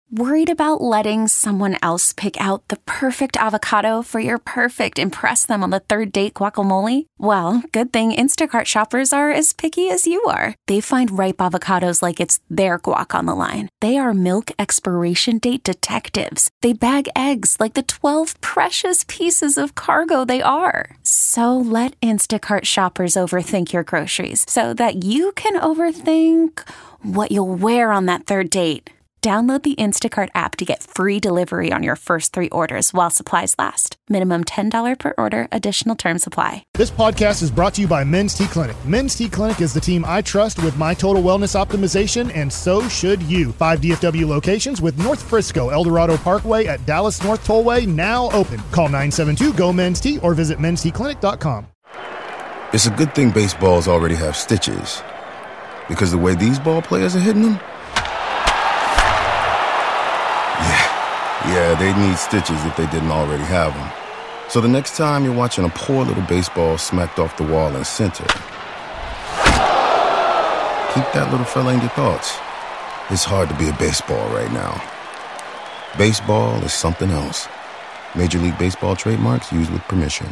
Worried about letting someone else pick out the perfect avocado for your perfect impress them on the third date guacamole? Well, good thing Instacart shoppers are as picky as you are. They find ripe avocados like it's their guac on the line. They are milk expiration date detectives. They bag eggs like the 12 precious pieces of cargo they are. So let Instacart shoppers overthink your groceries so that you can overthink what you'll wear on that third date. Download the Instacart app to get free delivery on your first 3 orders while supplies last. Minimum $10 per order. Additional terms apply. This podcast is brought to you by Men's T Clinic. Men's T Clinic is the team I trust with my total wellness optimization, and so should you. 5 DFW locations with North Frisco, El Dorado Parkway at Dallas North Tollway now open. Call 972-GO-MEN'S-T or visit mensteclinic.com. It's a good thing baseballs already have stitches, because the way these ball players are hitting them, Yeah, they'd need stitches if they didn't already have them. So the next time you're watching a poor little baseball smacked off the wall in center, keep that little fella in your thoughts. It's hard to be a baseball right now. Baseball is something else. Major League Baseball trademarks used with permission.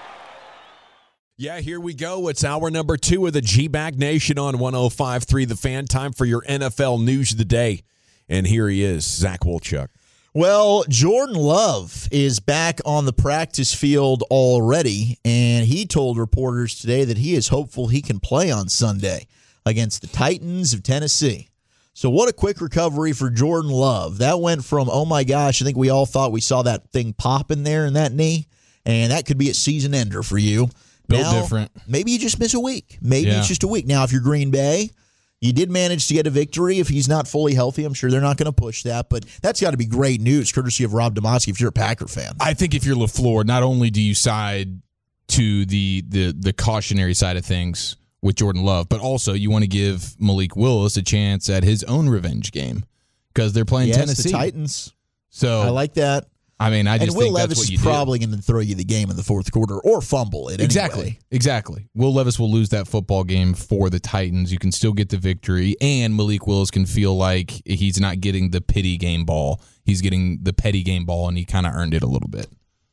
Yeah, here we go. It's hour number 2 of the G-Bag Nation on 105.3 The Fan. Time for your NFL news of the day. And here he is, Zach Wolchuk. Well, Jordan Love is back on the practice field already, and he told reporters today that he is hopeful he can play on Sunday against the Titans of Tennessee. So what a quick recovery for Jordan Love. That went from, oh my gosh, I think we all thought we saw that thing pop in there in that knee, and that could be a season ender for you. Built different. Maybe you just miss a week. Maybe it's just a week. Now, if you're Green Bay, you did manage to get a victory. If he's not fully healthy, I'm sure they're not going to push that. But that's got to be great news, courtesy of Rob Demovsky, if you're a Packer fan. I think if you're LaFleur, not only do you side to the cautionary side of things with Jordan Love, but also you want to give Malik Willis a chance at his own revenge game because they're playing Tennessee. The Titans. So I like that. I mean, I just Will think Levis that's what you is do. probably going to throw you the game in the fourth quarter or fumble it. Anyway. Exactly. Will Levis will lose that football game for the Titans. You can still get the victory, and Malik Willis can feel like he's not getting the pity game ball. He's getting the petty game ball, and he kind of earned it a little bit.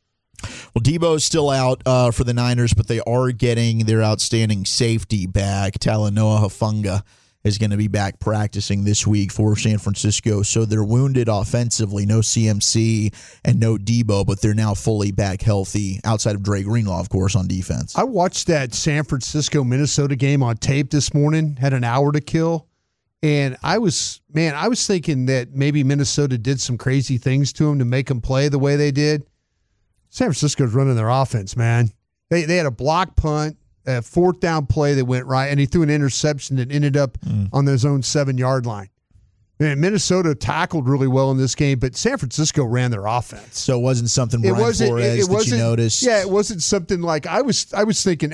Well, Debo's still out for the Niners, but they are getting their outstanding safety back. Talanoa Hufanga is going to be back practicing this week for San Francisco. So they're wounded offensively, no CMC and no Debo, but they're now fully back healthy outside of Dre Greenlaw, of course, on defense. I watched that San Francisco-Minnesota game on tape this morning, had an hour to kill, and I was thinking that maybe Minnesota did some crazy things to him to make him play the way they did. San Francisco's running their offense, man. They had a block punt, a 4th down play that went right, and he threw an interception that ended up on his own 7-yard line. Man, Minnesota tackled really well in this game, but San Francisco ran their offense. So it wasn't something Brian Flores that you noticed? Yeah, it wasn't something like I was thinking,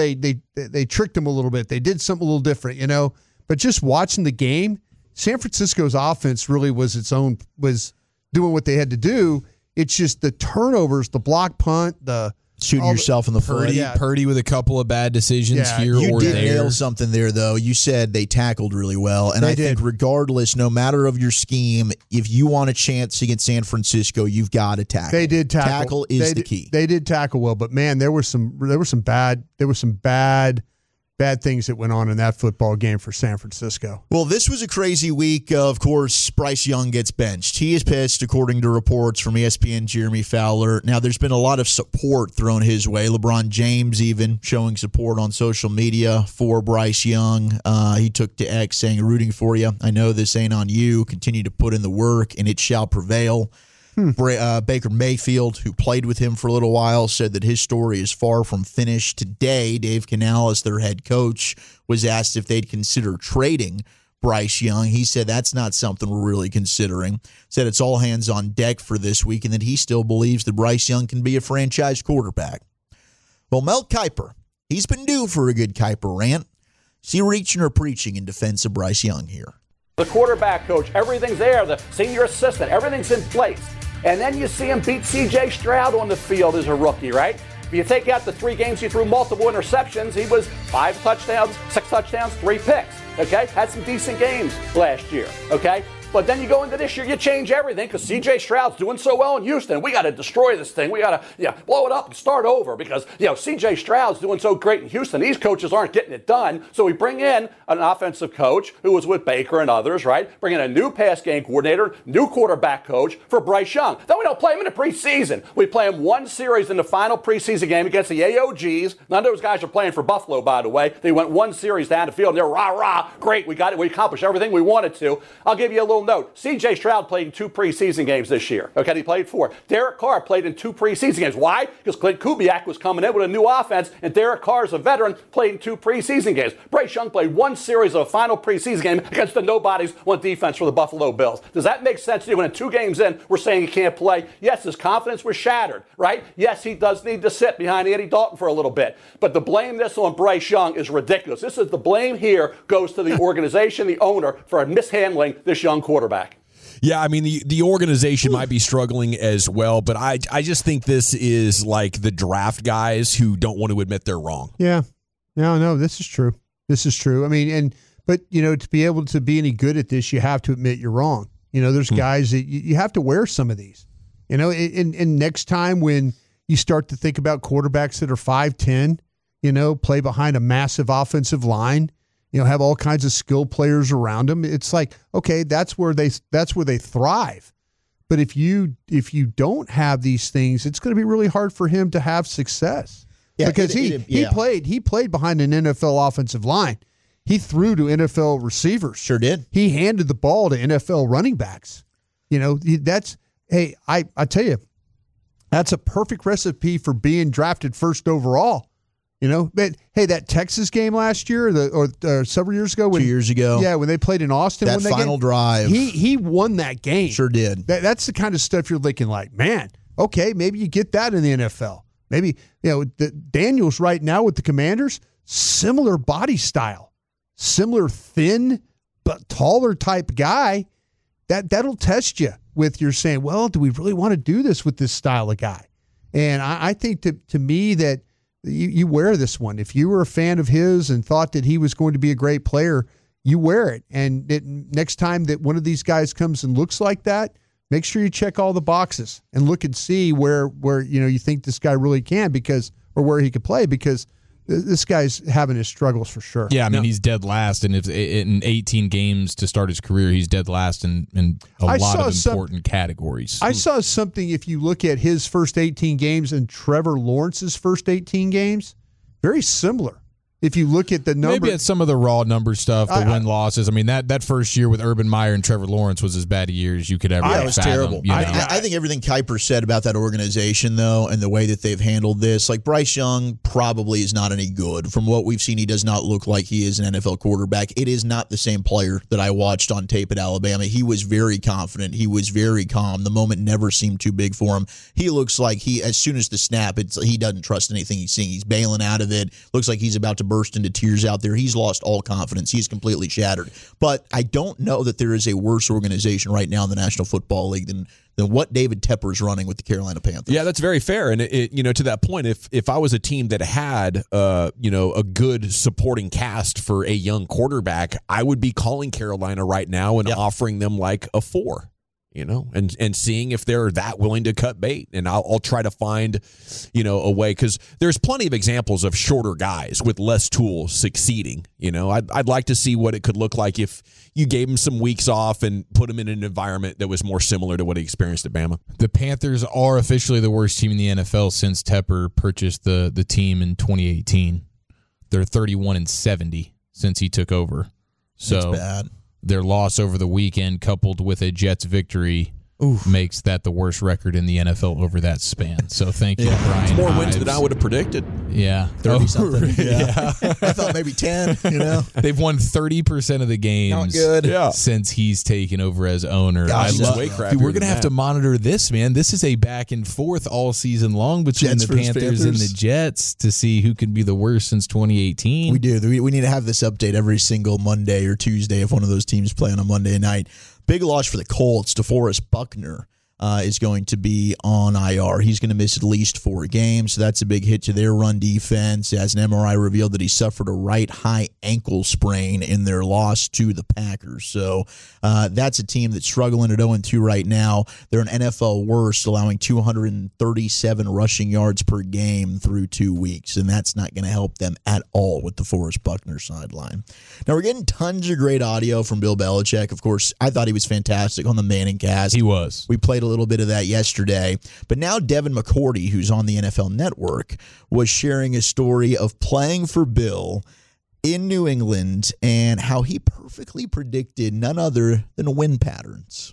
they tricked him a little bit. They did something a little different, you know. But just watching the game, San Francisco's offense really was doing what they had to do. It's just the turnovers, the block punt, the shooting yourself in the foot. Purdy with a couple of bad decisions here you or did there. nail something there, though. You said they tackled really well, and I think regardless, no matter of your scheme, if you want a chance against San Francisco, you've got to tackle. They did tackle. Tackle is the key. They did tackle well, but man, there were some bad things that went on in that football game for San Francisco. Well, this was a crazy week. Of course, Bryce Young gets benched. He is pissed, according to reports from ESPN, Jeremy Fowler. Now, there's been a lot of support thrown his way. LeBron James even showing support on social media for Bryce Young. He took to X saying, rooting for you. I know this ain't on you. Continue to put in the work, and it shall prevail. Baker Mayfield, who played with him for a little while, said that his story is far from finished. Today, Dave Canales, their head coach, was asked if they'd consider trading Bryce Young. He said that's not something we're really considering. Said it's all hands on deck for this week, and that he still believes that Bryce Young can be a franchise quarterback. Well, Mel Kiper, he's been due for a good Kiper rant. Is he reaching or preaching in defense of Bryce Young here? The quarterback coach, everything's there. The senior assistant, everything's in place. And then you see him beat C.J. Stroud on the field as a rookie, right? If you take out the 3 games he threw multiple interceptions, he was 5 touchdowns, 6 touchdowns, 3 picks, okay? Had some decent games last year, okay? But then you go into this year, you change everything because C.J. Stroud's doing so well in Houston. We got to destroy this thing. We got to blow it up and start over because C.J. Stroud's doing so great in Houston. These coaches aren't getting it done. So we bring in an offensive coach who was with Baker and others, right? Bring in a new pass game coordinator, new quarterback coach for Bryce Young. Then we don't play him in the preseason. We play him one series in the final preseason game against the AOGs. None of those guys are playing for Buffalo, by the way. They went one series down the field and they're rah, great. We got it. We accomplished everything we wanted to. I'll give you a little note. C.J. Stroud played in 2 preseason games this year. Okay, he played 4. Derek Carr played in 2 preseason games. Why? Because Clint Kubiak was coming in with a new offense, and Derek Carr, as a veteran, played in 2 preseason games. Bryce Young played one series of a final preseason game against the nobodies on defense for the Buffalo Bills. Does that make sense to you? When in 2 games in, we're saying he can't play? Yes, his confidence was shattered, right? Yes, he does need to sit behind Andy Dalton for a little bit. But to blame this on Bryce Young is ridiculous. This is the blame here goes to the organization, the owner, for mishandling this young quarterback. Yeah, I mean, the organization might be struggling as well, but I just think this is like the draft guys who don't want to admit they're wrong. Yeah. No, this is true. This is true. I mean, but to be able to be any good at this, you have to admit you're wrong. There's guys that you have to wear some of these. And next time when you start to think about quarterbacks that are 5'10", play behind a massive offensive line, have all kinds of skilled players around them. It's like, okay, that's where they thrive. But if you don't have these things, it's going to be really hard for him to have success. Yeah, because he played behind an NFL offensive line. He threw to NFL receivers. Sure did. He handed the ball to NFL running backs. I tell you, that's a perfect recipe for being drafted first overall. But hey, that Texas game last year or several years ago, 2 years ago, when they played in Austin, that final drive, he won that game. Sure did. That's the kind of stuff you're thinking like, man, okay, maybe you get that in the NFL. Maybe Daniels right now with the Commanders, similar body style, similar thin but taller type guy. That'll test you with you're saying, well, do we really want to do this with this style of guy? And I think to me that. You wear this one. If you were a fan of his and thought that he was going to be a great player, you wear it. And next time that one of these guys comes and looks like that, make sure you check all the boxes and look and see where you think this guy really can or where he could play because this guy's having his struggles for sure. Yeah, I mean, he's dead last, and in 18 games to start his career, he's dead last in a lot of important categories. I saw something, if you look at his first 18 games and Trevor Lawrence's first 18 games, very similar. If you look at the number, maybe it's some of the raw number stuff, the win losses. I mean, that first year with Urban Meyer and Trevor Lawrence was as bad a year as you could ever. Yeah, it was terrible. I think everything Kiper said about that organization, though, and the way that they've handled this, like Bryce Young probably is not any good. From what we've seen, he does not look like he is an NFL quarterback. It is not the same player that I watched on tape at Alabama. He was very confident. He was very calm. The moment never seemed too big for him. He looks like as soon as the snap, he doesn't trust anything he's seeing. He's bailing out of it. Looks like he's about to burst into tears out there. He's lost all confidence. He's completely shattered. But I don't know that there is a worse organization right now in the National Football League than what David Tepper is running with the Carolina Panthers. Yeah, that's very fair. And to that point, if I was a team that had a good supporting cast for a young quarterback, I would be calling Carolina right now and offering them like a 4. And seeing if they're that willing to cut bait. And I'll try to find, a way, because there's plenty of examples of shorter guys with less tools succeeding. I'd like to see what it could look like if you gave him some weeks off and put him in an environment that was more similar to what he experienced at Bama. The Panthers are officially the worst team in the NFL since Tepper purchased the team in 2018. They're 31-70 since he took over. So that's bad. Their loss over the weekend, coupled with a Jets victory, makes that the worst record in the NFL over that span. So thank you, Brian. It's more wins than I would have predicted. Yeah. 30-something. Yeah. I thought maybe 10, They've won 30% of the games since he's taken over as owner. Dude, we're going to have to monitor this, man. This is a back and forth all season long between the Panthers and the Jets to see who can be the worst since 2018. We do. We need to have this update every single Monday or Tuesday if one of those teams play on a Monday night. Big loss for the Colts. DeForest Buckner is going to be on IR. He's going to miss at least 4 games, so that's a big hit to their run defense, as an MRI revealed that he suffered a right high ankle sprain in their loss to the Packers. So that's a team that's struggling at 0-2 right now. They're an NFL worst, allowing 237 rushing yards per game through 2 weeks, and that's not going to help them at all with the Forrest Buckner sideline. Now, we're getting tons of great audio from Bill Belichick. Of course, I thought he was fantastic on the Manning cast. He was. We played a little bit of that yesterday. But now Devin McCourty, who's on the NFL Network, was sharing a story of playing for Bill in New England and how he perfectly predicted none other than win patterns.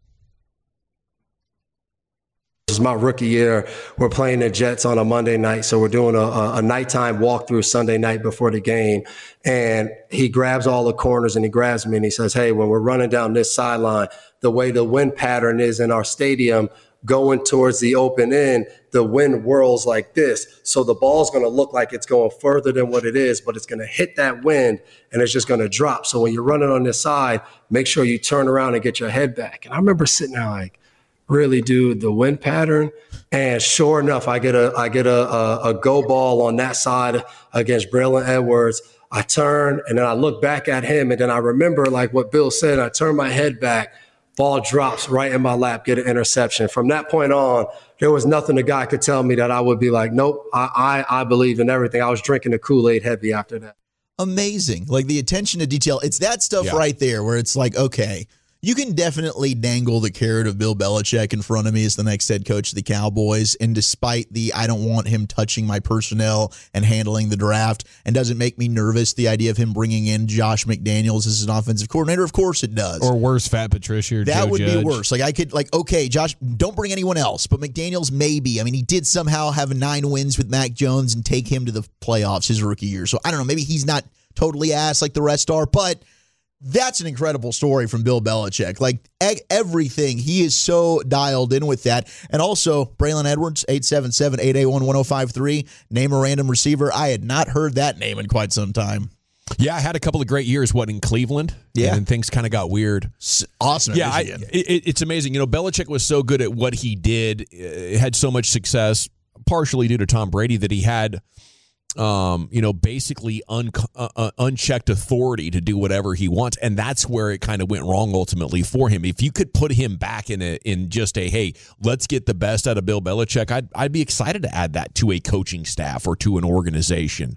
This is my rookie year. We're playing the Jets on a Monday night, so we're doing a nighttime walkthrough Sunday night before the game. And he grabs all the corners and he grabs me and he says, hey, when we're running down this sideline, the way the wind pattern is in our stadium going towards the open end, the wind whirls like this. So the ball's going to look like it's going further than what it is, but it's going to hit that wind and it's just going to drop. So when you're running on this side, make sure you turn around and get your head back. And I remember sitting there like, really, dude, the wind pattern. And sure enough, I get a go ball on that side against Braylon Edwards. I turn and then I look back at him and then I remember like what Bill said. I turn my head back, ball drops right in my lap, get an interception. From that point on, there was nothing the guy could tell me that I would be like, nope, I believe in everything. I was drinking the Kool-Aid heavy after that. Amazing. Like the attention to detail. It's that stuff right there where it's like, okay, you can definitely dangle the carrot of Bill Belichick in front of me as the next head coach of the Cowboys. And despite the I don't want him touching my personnel and handling the draft, and doesn't make me nervous, the idea of him bringing in Josh McDaniels as an offensive coordinator, of course it does. Or worse, Fat Patricia or that Joe would Judge. be worse. Like I could, like, okay, Josh, don't bring anyone else, but McDaniels maybe. I mean, he did somehow have 9 wins with Mac Jones and take him to the playoffs his rookie year. So I don't know, maybe he's not totally ass like the rest are, but that's an incredible story from Bill Belichick. Like everything, he is so dialed in with that. And also, Braylon Edwards, 877-881-1053. Name a random receiver. I had not heard that name in quite some time. Yeah, I had a couple of great years, in Cleveland? Yeah. And things kind of got weird. Awesome. Yeah, it's amazing. Belichick was so good at what he did, had so much success, partially due to Tom Brady, that he had basically unchecked authority to do whatever he wants, and that's where it kind of went wrong ultimately for him. If you could put him back in just a hey, let's get the best out of Bill Belichick, I'd be excited to add that to a coaching staff or to an organization.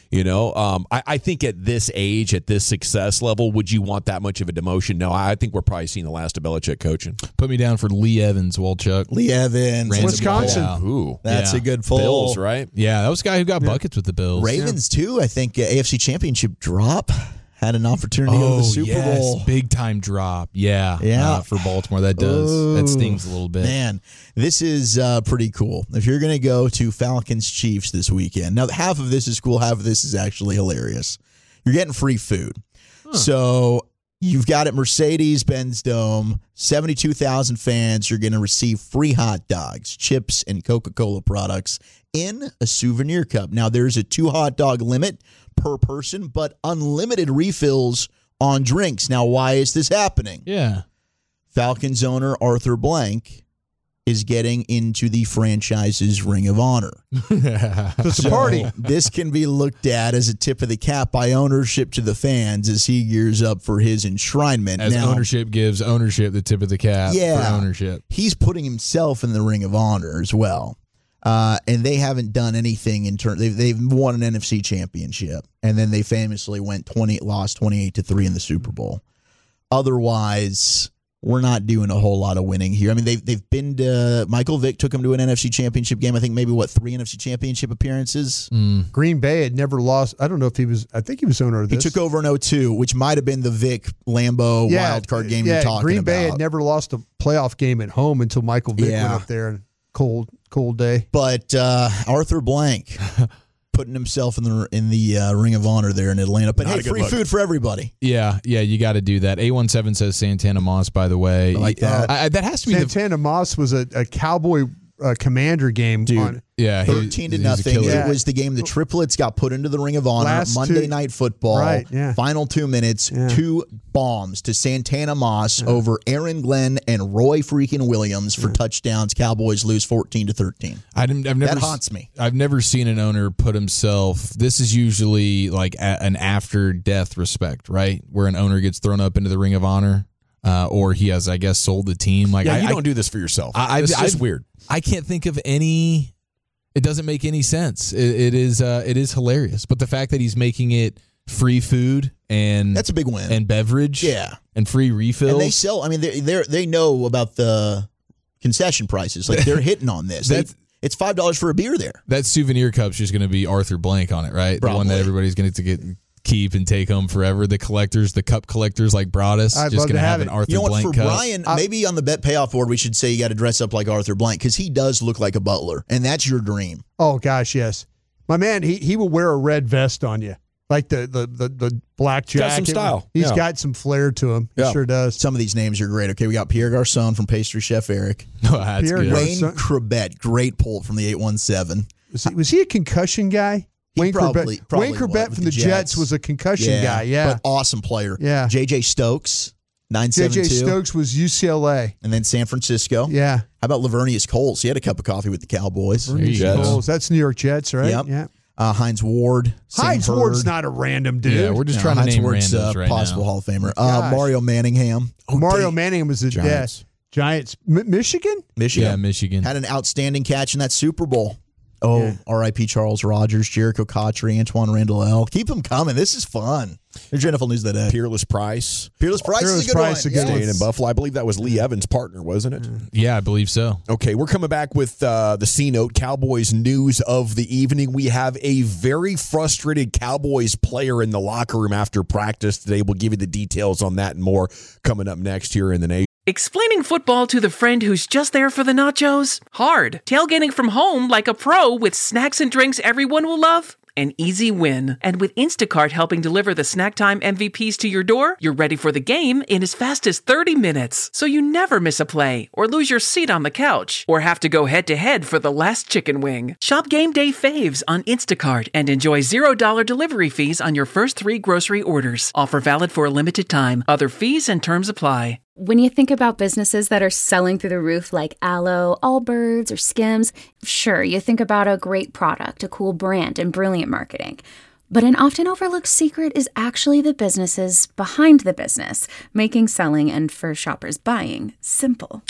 I think at this age, at this success level, would you want that much of a demotion? No, I think we're probably seeing the last of Belichick coaching. Put me down for Lee Evans, Walchuk. Lee Evans. Wisconsin. Yeah. Ooh. That's a good pull. Bills, right? Yeah, that was a guy who got buckets with the Bills. Ravens, too. I think AFC Championship drop. Had an opportunity to go to the Super Bowl. Big time drop. Yeah. For Baltimore. That does. That stings a little bit. Man, this is pretty cool. If you're going to go to Falcons Chiefs this weekend, now half of this is cool, half of this is actually hilarious. You're getting free food. So you've got at Mercedes-Benz Dome, 72,000 fans. You're going to receive free hot dogs, chips, and Coca-Cola products in a souvenir cup. Now, there's a 2 hot dog limit per person, but unlimited refills on drinks. Now, why is this happening? Yeah. Falcons owner Arthur Blank is getting into the franchise's Ring of Honor. It's a party. This can be looked at as a tip of the cap by ownership to the fans as he gears up for his enshrinement. As now, ownership gives ownership the tip of the cap for ownership. He's putting himself in the Ring of Honor as well. And they haven't done anything in turn. They've won an NFC championship, and then they famously lost 28-3 in the Super Bowl. Otherwise, we're not doing a whole lot of winning here. I mean, they've been to Michael Vick took them to an NFC championship game. I think maybe 3 NFC championship appearances. Green Bay had never lost. I don't know if he was. I think he was owner of this. He took over in 2002, which might have been the Vick Lambeau wild card game you're talking about. Green Bay had never lost a playoff game at home until Michael Vick went up there and cold day. But Arthur Blank putting himself in the Ring of Honor there in Atlanta. But hey, free food for everybody. Yeah, you got to do that. A17 says Santana Moss, by the way. I like that. That has to be Santana Moss was a cowboy Commander game. Dude, yeah, 13-0. It was the game the triplets got put into the Ring of Honor. Monday Night Football. Right, yeah. Final 2 minutes, 2 bombs to Santana Moss over Aaron Glenn and Roy freaking Williams for touchdowns. Cowboys lose 14-13. That haunts me. I've never seen an owner put himself. This is usually like an after-death respect, right? Where an owner gets thrown up into the Ring of Honor. Or he has, I guess, sold the team. Like, you don't do this for yourself. It's just weird. I can't think of any. It doesn't make any sense. It is hilarious. But the fact that he's making it free food and that's a big win, and beverage, and free refills. And they sell. I mean, they know about the concession prices. Like they're hitting on this. It's $5 for a beer there. That souvenir cup's just going to be Arthur Blank on it, right? Probably. The one that everybody's going to keep and take home forever. The cup collectors like Broadus, I'd just love going to to have have an it. Arthur You know what? Blank For cup. Brian, maybe on the bet payoff board, we should say you got to dress up like Arthur Blank because he does look like a butler, and that's your dream. Oh gosh, yes. My man, he will wear a red vest on you, like the black jacket. Got some style. He's got some flair to him. He sure does. Some of these names are great. Okay, we got Pierre Garçon from Pastry Chef Eric. Oh, that's Pierre good. Garçon. Wayne Crabette, great pull from the 817. Was he a concussion guy? Wayne probably Corbett from the Jets was a concussion guy. Yeah, but awesome player. Yeah. J.J. Stokes, 972. J.J. Stokes was UCLA. And then San Francisco. Yeah. How about Lavernius Coles? He had a cup of coffee with the Cowboys. Coles. That's New York Jets, right? Yep. Yeah. Heinz Ward. Heinz Ward's not a random dude. Yeah, we're just trying to Heinz name Ward's randos right possible now. Hall of Famer. Gosh. Mario Manningham. Mario Manningham was a Giants. Giants. Michigan? Michigan. Yeah, Michigan. Had an outstanding catch in that Super Bowl. R.I.P. Charles Rogers, Jericho Cotchery, Antoine Randall L. Keep them coming. This is fun. There's your NFL news of the day. Peerless Price. Peerless Price is a good one. Staying in Buffalo. I believe that was Lee Evans' partner, wasn't it? Yeah, I believe so. Okay, we're coming back with the C-Note, Cowboys news of the evening. We have a very frustrated Cowboys player in the locker room after practice today. We'll give you the details on that and more coming up next here in the Nation. Explaining football to the friend who's just there for the nachos? Hard. Tailgating from home like a pro with snacks and drinks everyone will love? An easy win. And with Instacart helping deliver the snack time MVPs to your door, you're ready for the game in as fast as 30 minutes. So you never miss a play, or lose your seat on the couch, or have to go head-to-head for the last chicken wing. Shop Game Day Faves on Instacart and enjoy $0 delivery fees on your first 3 grocery orders. Offer valid for a limited time. Other fees and terms apply. When you think about businesses that are selling through the roof like Aloe, Allbirds, or Skims, sure, you think about a great product, a cool brand, and brilliant marketing. But an often overlooked secret is actually the businesses behind the business, making selling and for shoppers buying simple.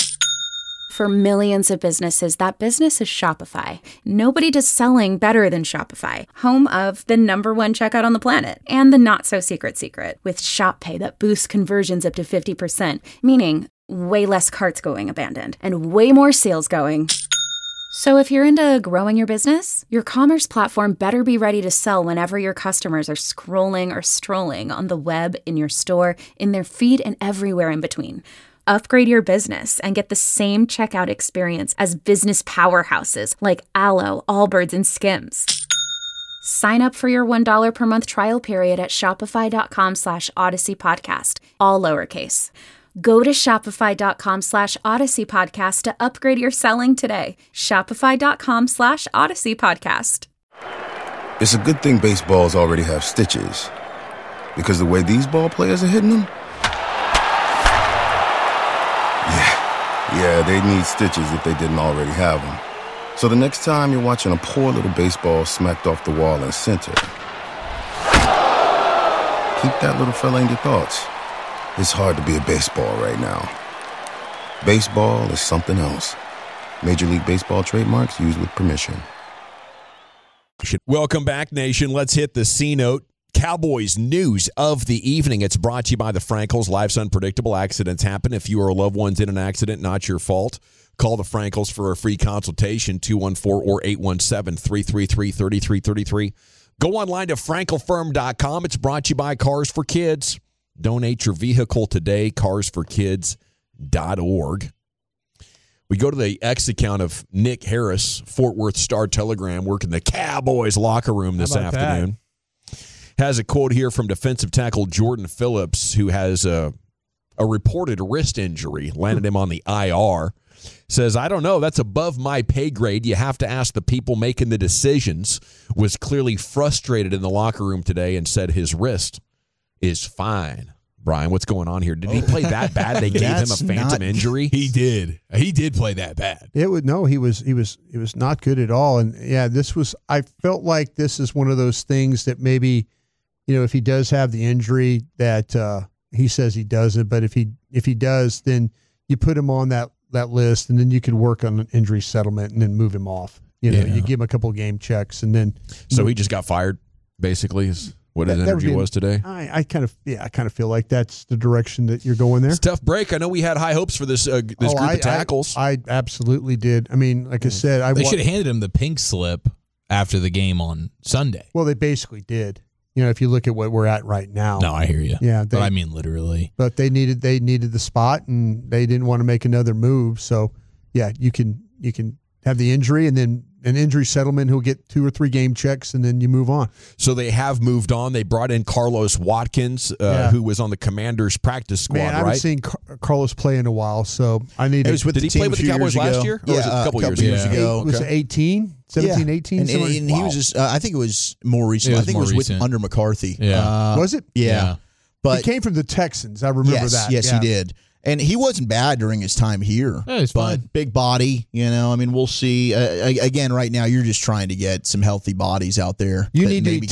For millions of businesses, that business is Shopify. Nobody does selling better than Shopify, home of the #1 checkout on the planet, and the not-so-secret secret, with Shop Pay that boosts conversions up to 50%, meaning way less carts going abandoned, and way more sales going. So if you're into growing your business, your commerce platform better be ready to sell whenever your customers are scrolling or strolling on the web, in your store, in their feed, and everywhere in between. Upgrade your business and get the same checkout experience as business powerhouses like Aloe, Allbirds, and Skims. Sign up for your $1 per month trial period at shopify.com/Odyssey Podcast, all lowercase. Go to shopify.com /Odyssey Podcast to upgrade your selling today. Shopify.com /Odyssey Podcast. It's a good thing baseballs already have stitches, because the way these ball players are hitting them, yeah, they need stitches if they didn't already have them. So the next time you're watching a poor little baseball smacked off the wall in center, keep that little fella in your thoughts. It's hard to be a baseball right now. Baseball is something else. Major League Baseball trademarks used with permission. Welcome back, Nation. Let's hit the C-Note. Cowboys news of the evening. It's brought to you by the Frankels. Life's unpredictable. Accidents happen. If you or a loved one's in an accident, not your fault. Call the Frankels for a free consultation, 214 or 817-333-3333. Go online to frankelfirm.com. It's brought to you by Cars for Kids. Donate your vehicle today, carsforkids.org. We go to the X account of Nick Harris, Fort Worth Star-Telegram, working the Cowboys locker room this afternoon. Has a quote here from defensive tackle Jordan Phillips, who has a reported wrist injury, landed him on the IR. says, I don't know. That's above my pay grade. You have to ask the people making the decisions. Was clearly frustrated in the locker room today and said his wrist is fine. Brian, what's going on here? Did he play that bad? They gave him a phantom injury. He did. He did play that bad. He was not good at all. And yeah, I felt like this is one of those things that maybe, if he does have the injury that he says he doesn't, but if he does, then you put him on that list, and then you could work on an injury settlement and then move him off. You give him a couple of game checks, and then. So he just got fired, basically, is what his energy was today? I kind of feel like that's the direction that you're going there. It's a tough break. I know we had high hopes for this group of tackles. I absolutely did. I mean, like I said, they should have handed him the pink slip after the game on Sunday. Well, they basically did. If you look at what we're at right now. No, I hear you. Yeah, but I mean literally. But they needed the spot, and they didn't want to make another move. So, yeah, you can have the injury, and then an injury settlement. He'll get 2 or 3 game checks, and then you move on. So they have moved on. They brought in Carlos Watkins, who was on the Commander's practice squad. Man, I haven't seen Carlos play in a while, so I need. Did he play with the Cowboys last year? Or was it a couple years ago? Was it 18? 17, 18? And he was just, I think it was more recent. I think it was under McCarthy. Yeah. Was it? Yeah. But he came from the Texans. I remember that. Yes, he did. And he wasn't bad during his time here. Yeah, he's fine. Big body, we'll see. Again, right now, you're just trying to get some healthy bodies out there. You need to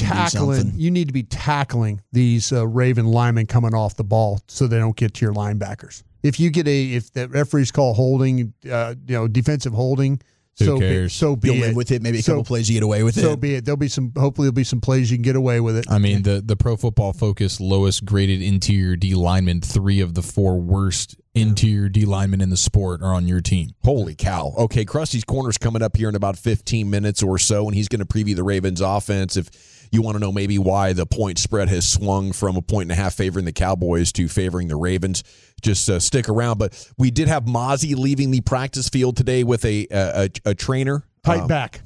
be tackling these Raven linemen coming off the ball so they don't get to your linebackers. If the referees call holding, defensive holding, who cares? So be You'll it. live with it. Maybe a couple plays you get away with it. So be it. Hopefully there'll be some plays you can get away with it. I mean, the Pro Football Focus lowest graded interior D linemen, 3 of the 4 worst interior D linemen in the sport are on your team. Holy cow. Okay, Krusty's Corner's coming up here in about 15 minutes or so, and he's going to preview the Ravens offense. If you want to know maybe why the point spread has swung from a 1.5 favoring the Cowboys to favoring the Ravens, just stick around. But we did have Mozzie leaving the practice field today with a trainer. Tight back.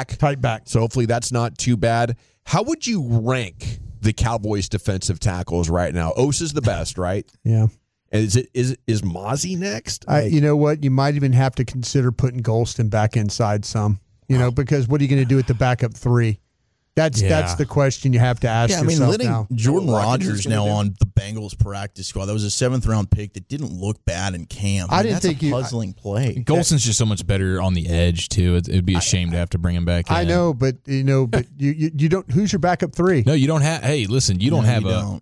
So hopefully that's not too bad. How would you rank the Cowboys' defensive tackles right now? Ose is the best, right? Yeah. And is Mozzie next? You know what? You might even have to consider putting Golston back inside some. Because what are you going to do with the backup 3? That's the question you have to ask yourself letting now. Jordan Rodgers now on the Bengals practice squad. That was a 7th-round pick that didn't look bad in camp. That's a puzzling play. Golson's just so much better on the edge too. It'd be a shame to have to bring him back in. I know, but you don't. Who's your backup 3? No, you don't have. Hey, listen, you don't have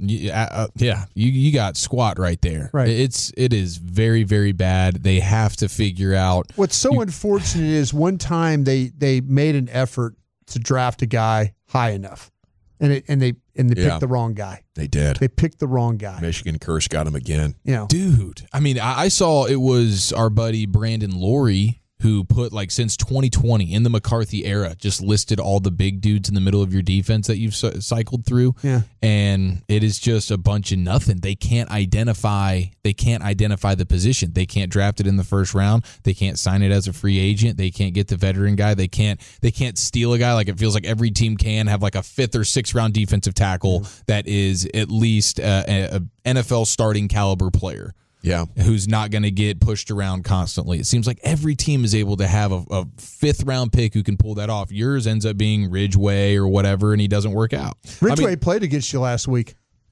you got squat right there. Right. It is very, very bad. They have to figure out. What's so unfortunate is one time they made an effort to draft a guy high enough, and they picked the wrong guy. They did. They picked the wrong guy. Michigan curse got him again. Dude. I mean, I saw it was our buddy Brandon Laurie who put since 2020 in the McCarthy era, just listed all the big dudes in the middle of your defense that you've cycled through. Yeah. And it is just a bunch of nothing. They can't identify the position. They can't draft it in the first round. They can't sign it as a free agent. They can't get the veteran guy. They can't steal a guy. It feels like every team can have a 5th or 6th round defensive tackle that is at least a NFL starting caliber player. Yeah. Who's not going to get pushed around constantly. It seems like every team is able to have a 5th round pick who can pull that off. Yours ends up being Ridgeway or whatever, and he doesn't work out. Ridgeway played against you last week.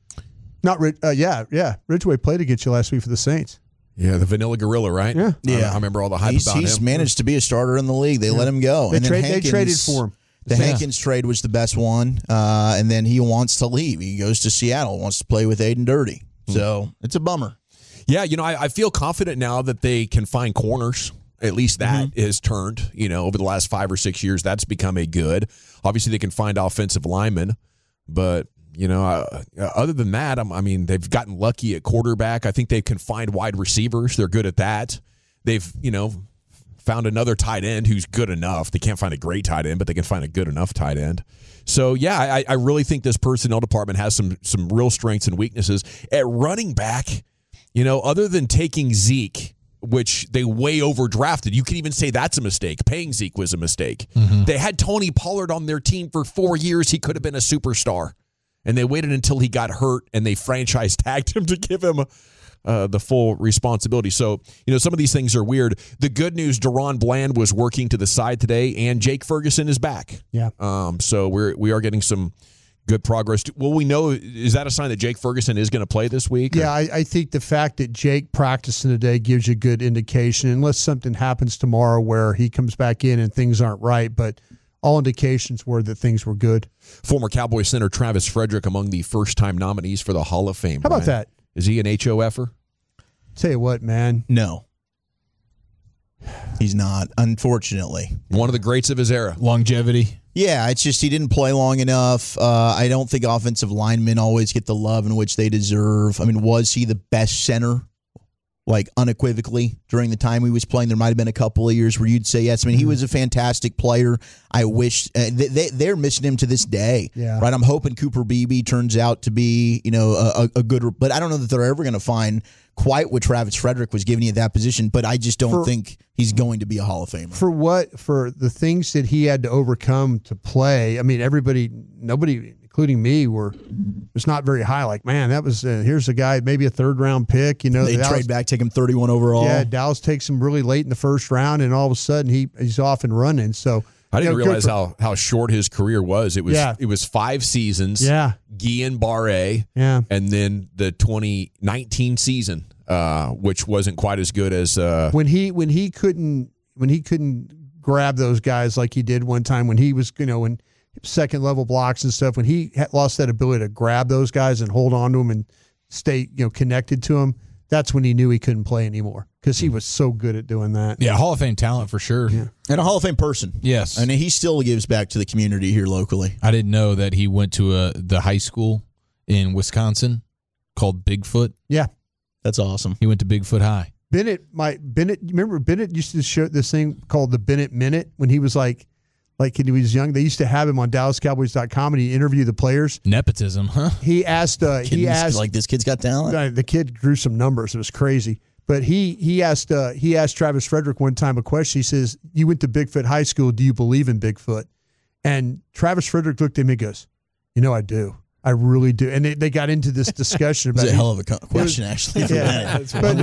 Ridgeway played against you last week for the Saints. Yeah, the Vanilla Gorilla, right? Yeah. I remember all the hype about him. He's managed to be a starter in the league. They let him go. They traded for him. The Hankins trade was the best one, and then he wants to leave. He goes to Seattle, wants to play with Aiden Dirty. So it's a bummer. Yeah, I feel confident now that they can find corners. At least that has turned, over the last 5 or 6 years. That's become a good. Obviously, they can find offensive linemen. But, other than that, they've gotten lucky at quarterback. I think they can find wide receivers. They're good at that. They've, found another tight end who's good enough. They can't find a great tight end, but they can find a good enough tight end. So, yeah, I really think this personnel department has some real strengths and weaknesses. At running back, other than taking Zeke, which they way overdrafted, you can even say that's a mistake. Paying Zeke was a mistake. Mm-hmm. They had Tony Pollard on their team for 4 years. He could have been a superstar. And they waited until he got hurt, and they franchise tagged him to give him the full responsibility. So, some of these things are weird. The good news, Deron Bland was working to the side today, and Jake Ferguson is back. Yeah. So we are getting some good progress. Will we know, is that a sign that Jake Ferguson is going to play this week? Yeah, I think the fact that Jake practicing today gives you good indication, unless something happens tomorrow where he comes back in and things aren't right. But all indications were that things were good. Former Cowboys center Travis Frederick among the first-time nominees for the Hall of Fame. How about that? Is he an HOFer? Tell you what, man. No. He's not, unfortunately. One of the greats of his era. Longevity. Yeah, it's just he didn't play long enough. I don't think offensive linemen always get the love in which they deserve. I mean, was he the best center? Like, unequivocally, during the time he was playing, there might have been a couple of years where you'd say yes. I mean, he was a fantastic player. I wish they're missing him to this day. Yeah. Right. I'm hoping Cooper Beebe turns out to be, a good. But I don't know that they're ever going to find quite what Travis Frederick was giving you at that position. But I just don't think he's going to be a Hall of Famer for the things that he had to overcome to play. I mean, nobody, including me, was not very high. Like, man, that was here's a guy, maybe a third-round pick. They trade back, take him 31 overall. Yeah, Dallas takes him really late in the first round, and all of a sudden he's off and running. So I didn't realize how short his career was. It was 5 seasons. Yeah, Guillain-Barré. Yeah, and then the 2019 season, which wasn't quite as good as when he couldn't grab those guys like he did one time when he was when second level blocks and stuff, when he lost that ability to grab those guys and hold on to them and stay connected to them, that's when he knew he couldn't play anymore because he was so good at doing that. Yeah, Hall of Fame talent for sure. Yeah. And a Hall of Fame person. Yes. And he still gives back to the community here locally. I didn't know that he went to the high school in Wisconsin called Bigfoot. Yeah. That's awesome. He went to Bigfoot High. Bennett, remember Bennett used to show this thing called the Bennett Minute when he was like when he was young. They used to have him on DallasCowboys.com and he interviewed the players. Nepotism, huh? He asked like, this kid's got talent. The kid drew some numbers. It was crazy. But he asked Travis Frederick one time a question. He says, "You went to Bigfoot High School. Do you believe in Bigfoot?" And Travis Frederick looked at him and goes, "I do. I really do." And they got into this discussion about it. Was a hell of a question, actually. Yeah. But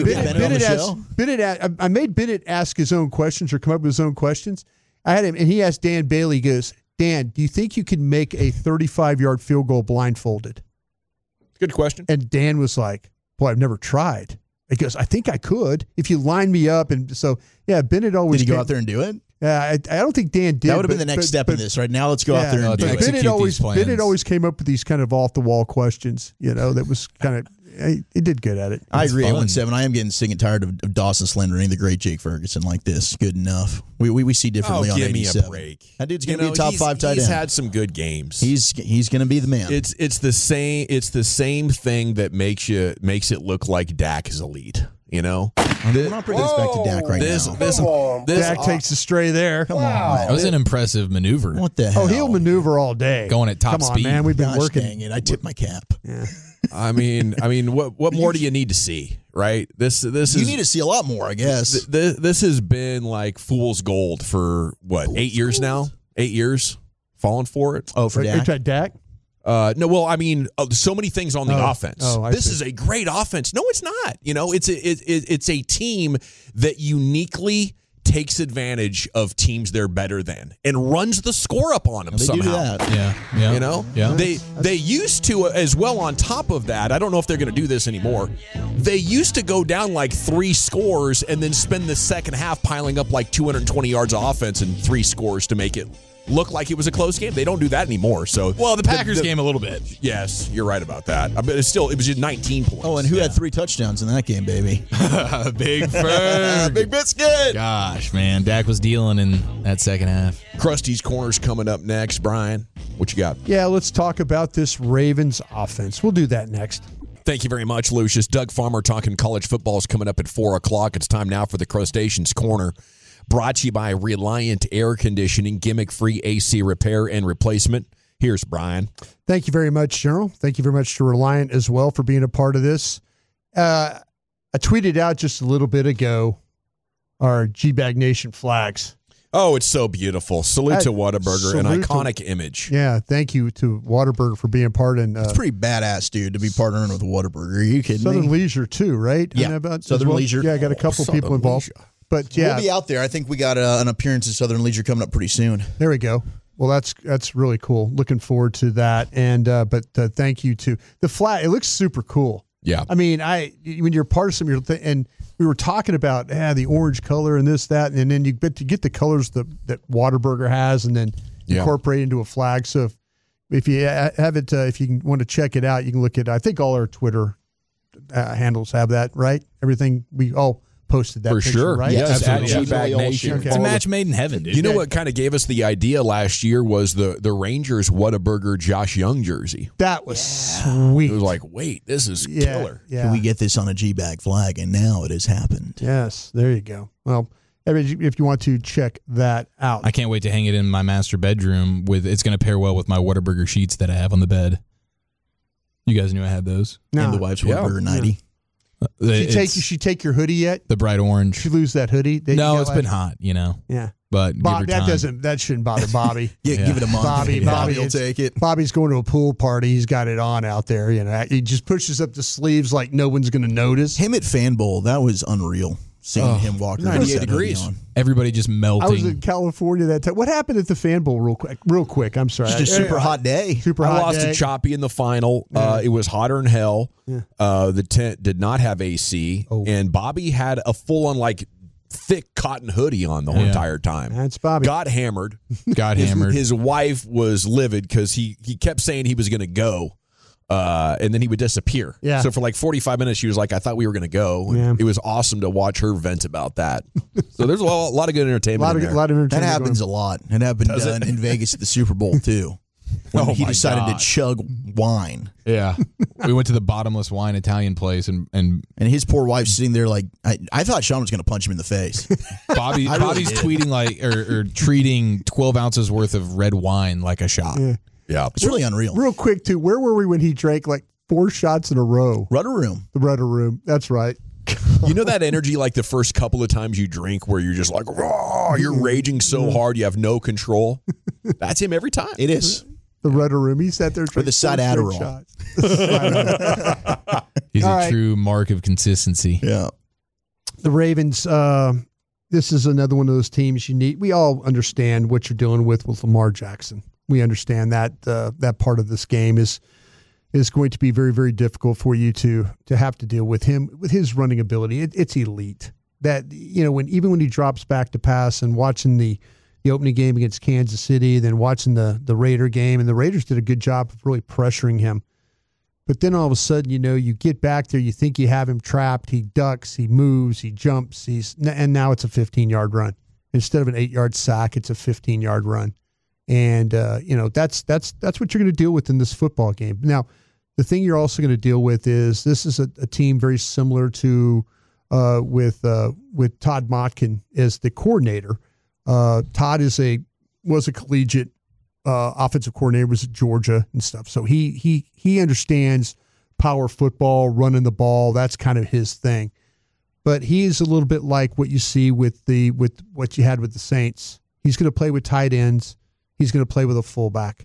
I made Bennett ask his own questions or come up with his own questions. I had him, and he asked Dan Bailey, he goes, "Dan, do you think you can make a 35-yard field goal blindfolded?" Good question. And Dan was like, "Boy, I've never tried." He goes, "I think I could if you line me up." And so, yeah, Bennett always did he go out there and do it? I don't think Dan did. That would have been the next step in this, right? Now let's go out there and do it. Bennett always came up with these kind of off-the-wall questions, that was kind of – he did good at it. I agree. 817. I am getting sick and tired of Dawson slandering the great Jake Ferguson like this. Good enough. We see differently on 87. Give me a break. That dude's going to be a top 5 tight end. He's had some good games. He's going to be the man. It's the same thing that makes it look like Dak is elite. We're not bringing this back to Dak now. Dak takes a stray there. Come on. That was an impressive maneuver. What the hell? Oh, he'll maneuver all day. Going at top speed. Come on, man. We've been working. Dang it. I tip my cap. Yeah. I mean, what more do you need to see, right? This you need to see a lot more, I guess. This has been like fool's gold for 8 years now? 8 years, falling for it. Oh, for Dak? Dak? No, well, I mean, so many things on the offense. This is a great offense. No, it's not. It's a team that uniquely takes advantage of teams they're better than and runs the score up on them somehow. They do that. Yeah. Yeah. They used to as well. On top of that, I don't know if they're going to do this anymore. They used to go down like 3 scores and then spend the second half piling up like 220 yards of offense and 3 scores to make it look like it was a close game. They don't do that anymore. So, well, the Packers game a little bit. Yes, you're right about that. But it was just 19 points. Oh, and who had 3 touchdowns in that game, baby? Big Ferg. Big Biscuit. Gosh, man. Dak was dealing in that second half. Krusty's Corner's coming up next. Brian, what you got? Yeah, let's talk about this Ravens offense. We'll do that next. Thank you very much, Lucius. Doug Farmer talking college football is coming up at 4 o'clock. It's time now for the Crustaceans Corner. Brought to you by Reliant Air Conditioning, gimmick-free AC repair and replacement. Here's Brian. Thank you very much, General. Thank you very much to Reliant as well for being a part of this. I tweeted out just a little bit ago our G-Bag Nation flags. Oh, it's so beautiful. Salute to Whataburger, an iconic image. Yeah, thank you to Whataburger for being part in. It's pretty badass, dude, to be partnering with Whataburger. Are you kidding me? Southern Leisure too, right? Yeah, Southern Leisure. Yeah, I got a couple people involved. Leisure. But yeah, we'll be out there. I think we got an appearance in Southern Leisure coming up pretty soon. There we go. Well, that's really cool. Looking forward to that. And but thank you to the flag. It looks super cool. Yeah. I mean, when you're part of some and we were talking about the orange color and this, that, and then you get the colors that Whataburger has, and then incorporate into a flag. So if you have it, if you want to check it out, you can look at. I think all our Twitter handles have that, right? Everything we all posted that for picture, sure, right? yes, at G-Bag Nation. Okay. It's a match made in heaven, dude. You know what kind of gave us the idea last year was the Rangers Whataburger Josh Young jersey. That was sweet. It was like, wait, this is killer. Yeah. Can we get this on a G-Bag flag? And now it has happened. Yes, there you go. Well, if you want to check that out. I can't wait to hang it in my master bedroom. It's going to pair well with my Whataburger sheets that I have on the bed. You guys knew I had those? No. And the wife's Whataburger 90. She take your hoodie yet? The bright orange. Did you lose that hoodie? No, it's been hot, you know. Yeah. But that shouldn't bother Bobby. Give it a month. Bobby will take it. Bobby's going to a pool party. He's got it on out there. You know, he just pushes up the sleeves like no one's going to notice. Him at Fan Bowl, that was unreal. Seeing him walk 98 degrees. Everybody just melting. I was in California that time. What happened at the Fan Bowl real quick? I'm sorry. Just a super hot day. I lost to Choppy in the final. It was hotter than hell. Yeah. The tent did not have AC. And Bobby had a full-on, thick cotton hoodie on the whole entire time. That's Bobby. Got hammered. Hammered. His wife was livid because he kept saying he was going to go. And then he would disappear. Yeah. So for 45 minutes, she was like, I thought we were going to go. And yeah. It was awesome to watch her vent about that. So there's a lot of good entertainment in there. A lot of entertainment. That happens a lot. It happened in Vegas at the Super Bowl, too. When he decided to chug wine. Yeah. We went to the bottomless wine Italian place and his poor wife sitting there I thought Sean was going to punch him in the face. Bobby's tweeting or treating 12 ounces worth of red wine like a shot. Yeah. It's really unreal. Real quick, too, where were we when he drank 4 shots in a row? Rudder Room. The Rudder Room. That's right. You know that energy the first couple of times you drink where you're just raw, you're raging so hard you have no control? That's him every time. It is. The Rudder Room. He sat there for the side Adderall. He's a true mark of consistency. Yeah. The Ravens, this is another one of those teams you need. We all understand what you're dealing with Lamar Jackson. We understand that that part of this game is going to be very, very difficult for you to have to deal with him, with his running ability. It's elite. That, even when he drops back to pass, and watching the opening game against Kansas City, then watching the Raider game, and the Raiders did a good job of really pressuring him. But then all of a sudden, you get back there, you think you have him trapped, he ducks, he moves, he jumps, and now it's a 15-yard run. Instead of an 8-yard sack, it's a 15-yard run. And, that's what you're going to deal with in this football game. Now, the thing you're also going to deal with is this is a team very similar to with Todd Monken as the coordinator. Todd was a collegiate offensive coordinator, was at Georgia and stuff. So he understands power football, running the ball. That's kind of his thing. But he is a little bit like what you see with what you had with the Saints. He's going to play with tight ends. He's going to play with a fullback.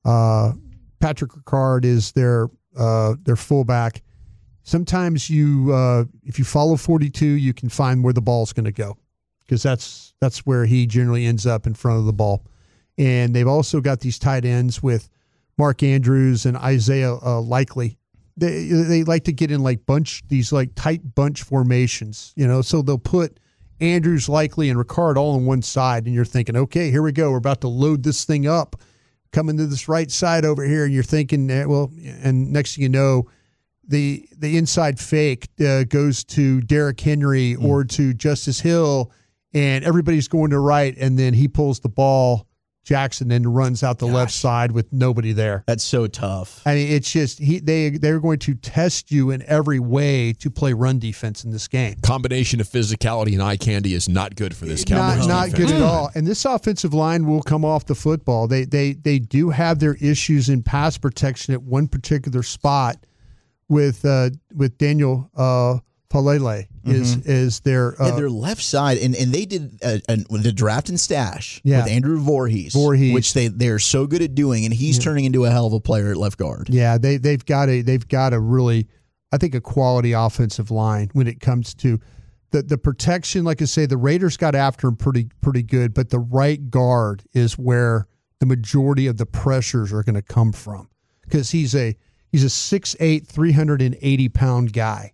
Patrick Ricard is their fullback. Sometimes if you follow 42, you can find where the ball's going to go, because that's where he generally ends up in front of the ball. And they've also got these tight ends with Mark Andrews and Isaiah Likely. They like to get in these tight bunch formations, so they'll put Andrews, Likely, and Ricard all on one side, and you're thinking, okay, here we go. We're about to load this thing up, coming to this right side over here, and you're thinking, and next thing you know, the inside fake goes to Derrick Henry or to Justice Hill, and everybody's going to right, and then he pulls the ball, Jackson, then runs out the left side with nobody there. That's so tough. I mean, it's just they're going to test you in every way to play run defense in this game. Combination of physicality and eye candy is not good for this Cowboys Not good at all. And this offensive line will come off the football. They do have their issues in pass protection at one particular spot with Daniel Palele is their their left side, and they did the draft and stash Yeah. with Andrew Voorhees, which they're so good at doing, and he's turning into a hell of a player at left guard. Yeah, they've got a really, I think, a quality offensive line when it comes to the protection. Like I say, the Raiders got after him pretty good, but the right guard is where the majority of the pressures are going to come from, because he's a 6'8", 380-pound guy.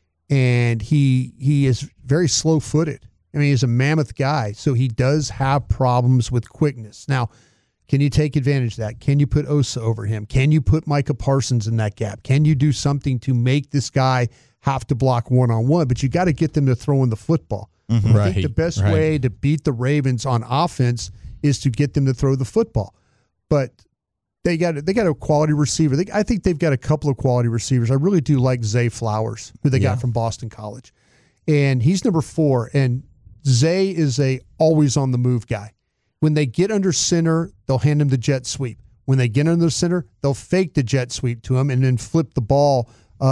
And he is very slow-footed. I mean, he's a mammoth guy, so he does have problems with quickness. Now, can you take advantage of that? Can you put Osa over him? Can you put Micah Parsons in that gap? Can you do something to make this guy have to block one-on-one? But you got to get them to throw in the football. Mm-hmm. I think the best way to beat the Ravens on offense is to get them to throw the football. But they got a quality receiver. I think they've got a couple of quality receivers. I really do like Zay Flowers, who they got from Boston College. And he's number 4. And Zay is a always on the move guy. When they get under center, they'll hand him the jet sweep. When they get under the center, they'll fake the jet sweep to him and then flip the ball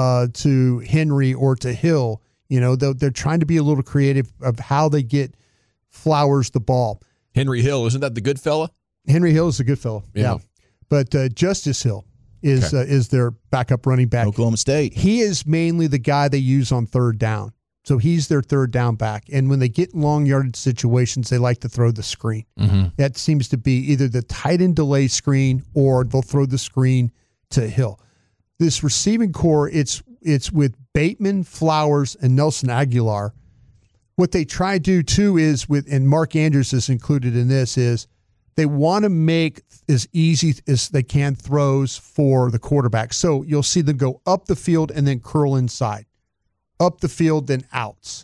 to Henry or to Hill. You know, they're trying to be a little creative of how they get Flowers the ball. Henry Hill, isn't that the good fella? Henry Hill is a good fellow. Yeah. But Justice Hill is their backup running back. Oklahoma State. He is mainly the guy they use on third down. So he's their third down back. And when they get in long yardage situations, they like to throw the screen. Mm-hmm. That seems to be either the tight end delay screen or they'll throw the screen to Hill. This receiving core, it's with Bateman, Flowers, and Nelson Aguilar. What they try to do too is and Mark Andrews is included in this, is they want to make as easy as they can throws for the quarterback. So you'll see them go up the field and then curl inside. Up the field, then outs.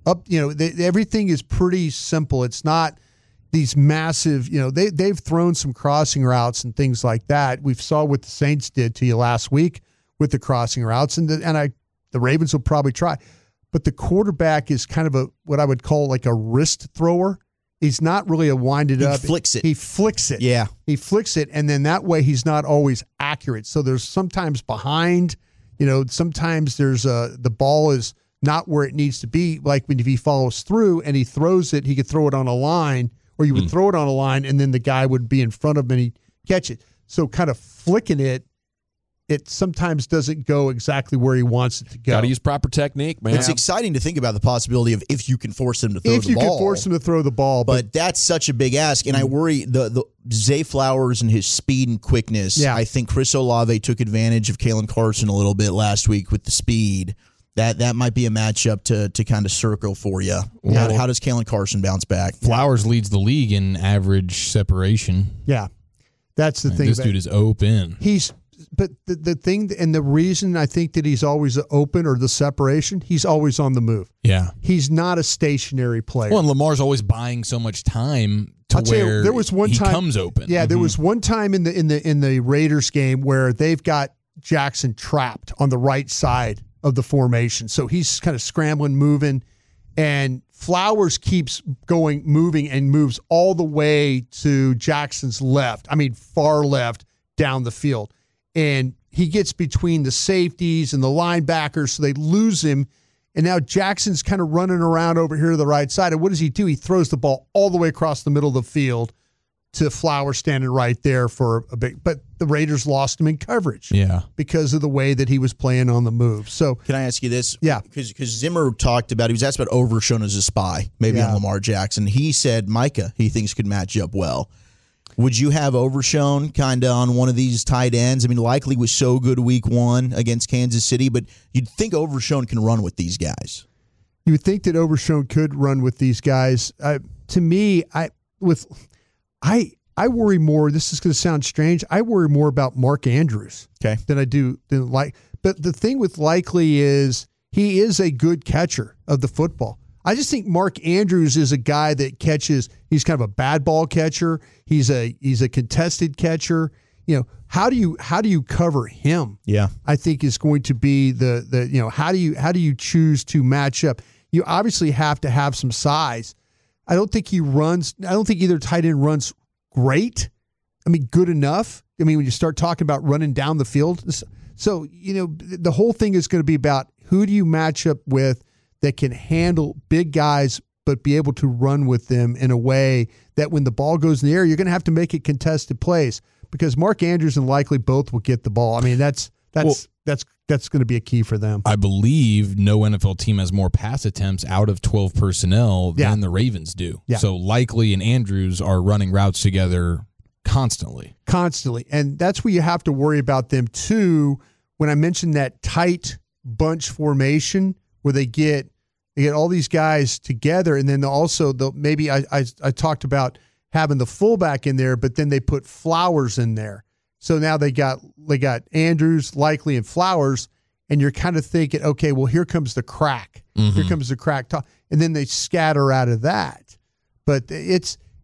Everything is pretty simple. It's not these massive, they've thrown some crossing routes and things like that. We saw what the Saints did to you last week with the crossing routes, and the Ravens will probably try. But the quarterback is kind of what I would call like a wrist thrower. He's not really a winded up. He flicks it. He flicks it. Yeah. He flicks it, and then that way he's not always accurate. So there's sometimes behind, sometimes there's the ball is not where it needs to be. Like if he follows through and he throws it, he could throw it on a line, or you would throw it on a line, and then the guy would be in front of him and he'd catch it. So kind of flicking it sometimes doesn't go exactly where he wants it to go. Got to use proper technique, man. It's exciting to think about the possibility of if you can force him to throw the ball. If you can force him to throw the ball. But that's such a big ask, and I worry the Zay Flowers and his speed and quickness. Yeah. I think Chris Olave took advantage of Kalen Carson a little bit last week with the speed. That might be a matchup to kind of circle for you. How does Kalen Carson bounce back? Flowers leads the league in average separation. Yeah. That's the thing. This dude is open. But the thing and the reason I think that he's always open, or the separation, he's always on the move. Yeah. He's not a stationary player. Well, and Lamar's always buying so much time to where there was one time, he comes open. Yeah, there was one time in the Raiders game where they've got Jackson trapped on the right side of the formation. So he's kind of scrambling, moving, and Flowers keeps moving and moves all the way to Jackson's left. I mean, far left down the field. And he gets between the safeties and the linebackers, so they lose him. And now Jackson's kind of running around over here to the right side. And what does he do? He throws the ball all the way across the middle of the field to Flowers standing right there for a big. But the Raiders lost him in coverage. Yeah. Because of the way that he was playing on the move. So can I ask you this? Yeah. Because Zimmer talked about, he was asked about Overshown as a spy, maybe on Lamar Jackson. He said Micah he thinks could match up well. Would you have Overshown kind of on one of these tight ends? I mean, Likely was so good week 1 against Kansas City, but you'd think Overshown can run with these guys. You would think that Overshown could run with these guys. To me, I worry more. This is going to sound strange. I worry more about Mark Andrews than I do But the thing with Likely is he is a good catcher of the football. I just think Mark Andrews is a guy that catches. He's kind of a bad ball catcher. He's a contested catcher. How do you cover him? Yeah, I think is going to be the how do you choose to match up? You obviously have to have some size. I don't think either tight end runs great. good enough? I mean, when you start talking about running down the field. So, the whole thing is going to be about who do you match up with that can handle big guys but be able to run with them in a way that when the ball goes in the air, you're going to have to make it contested plays because Mark Andrews and Likely both will get the ball. I mean, that's going to be a key for them. I believe no NFL team has more pass attempts out of 12 personnel than the Ravens do. Yeah. So Likely and Andrews are running routes together constantly. And that's where you have to worry about them too. When I mentioned that tight bunch formation where they get all these guys together, and then maybe I talked about having the fullback in there, but then they put Flowers in there. So now they got Andrews, Likely, and Flowers, and you're kind of thinking, okay, well, here comes the crack. Mm-hmm. Here comes the crack, and then they scatter out of that. But they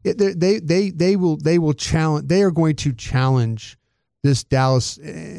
will challenge. They are going to challenge this Dallas,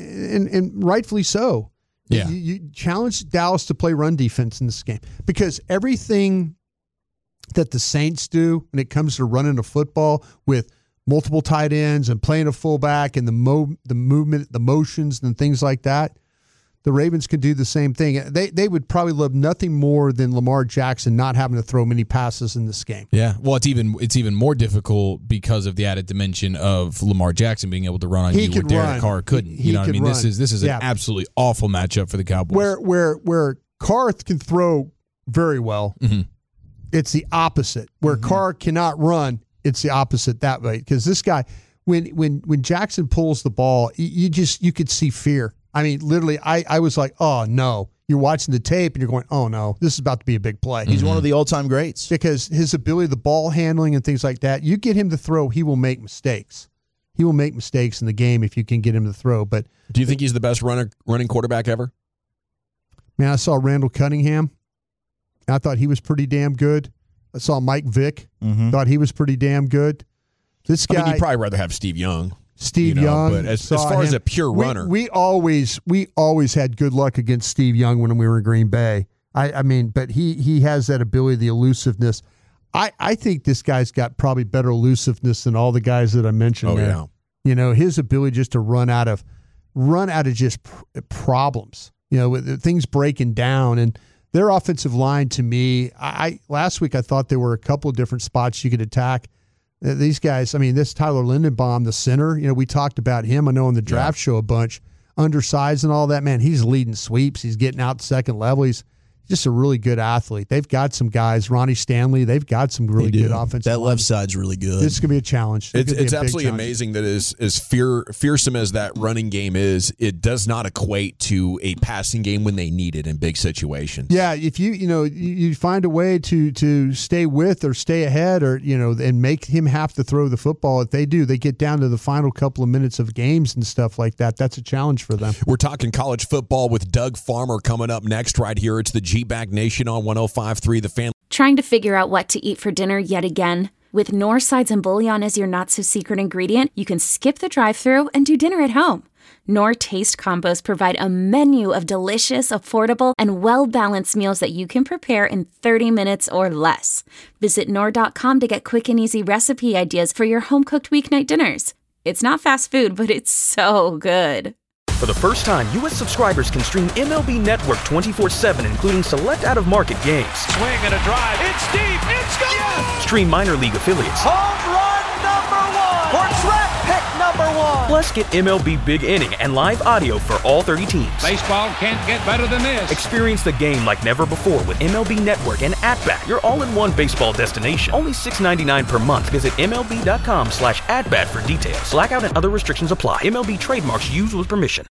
and rightfully so. Yeah, you challenge Dallas to play run defense in this game because everything that the Saints do when it comes to running a football with multiple tight ends and playing a fullback and the movement, the motions and things like that, the Ravens can do the same thing. They would probably love nothing more than Lamar Jackson not having to throw many passes in this game. Yeah, well, it's even more difficult because of the added dimension of Lamar Jackson being able to run on you where Derek Carr couldn't. You know what I mean? This is an absolutely awful matchup for the Cowboys. Where Carr can throw very well, it's the opposite. Where Carr cannot run, it's the opposite that way. Because this guy, when Jackson pulls the ball, you could see fear. I mean, literally, I was like, oh, no. You're watching the tape, and you're going, oh, no, this is about to be a big play. He's one of the all-time greats. Because his ability, the ball handling and things like that, you get him to throw, he will make mistakes. He will make mistakes in the game if you can get him to throw. But do you think he's the best running quarterback ever? Man, I saw Randall Cunningham. I thought he was pretty damn good. I saw Mike Vick. Thought he was pretty damn good. This guy, you'd probably rather have Steve Young. Young, but as far as a pure runner, we always had good luck against Steve Young when we were in Green Bay. I mean, but he has that ability, the elusiveness. I think this guy's got probably better elusiveness than all the guys that I mentioned. Yeah. His ability just to run out of just problems. With things breaking down, and their offensive line to me. Last week I thought there were a couple of different spots you could attack. These guys, I mean, this Tyler Lindenbaum, the center, we talked about him, I know, on the draft show a bunch, undersized and all that. Man, he's leading sweeps. He's getting out to second level. He's just a really good athlete. They've got some guys, Ronnie Stanley, they've got some really good offensive That left side's really good. This is going to be a challenge. It's absolutely amazing that as fearsome as that running game is, it does not equate to a passing game when they need it in big situations. Yeah, if you find a way to stay with or stay ahead or, and make him have to throw the football. If they do, they get down to the final couple of minutes of games and stuff like that. That's a challenge for them. We're talking college football with Doug Farmer coming up next right here. It's the G-Bag Nation on 105.3 The Fan. Trying to figure out what to eat for dinner yet again? With Knorr sides and bouillon as your not-so-secret ingredient, you can skip the drive-thru and do dinner at home. Knorr Taste Combos provide a menu of delicious, affordable, and well-balanced meals that you can prepare in 30 minutes or less. Visit Knorr.com to get quick and easy recipe ideas for your home-cooked weeknight dinners. It's not fast food, but it's so good. For the first time, U.S. subscribers can stream MLB Network 24/7, including select out-of-market games. Swing and a drive. It's deep. It's gone. Yes! Stream minor league affiliates. Home run number 1. Or draft pick number 1. Plus, get MLB Big Inning and live audio for all 30 teams. Baseball can't get better than this. Experience the game like never before with MLB Network and At-Bat, your all-in-one baseball destination. Only $6.99 per month. Visit MLB.com/atbat for details. Blackout and other restrictions apply. MLB trademarks used with permission.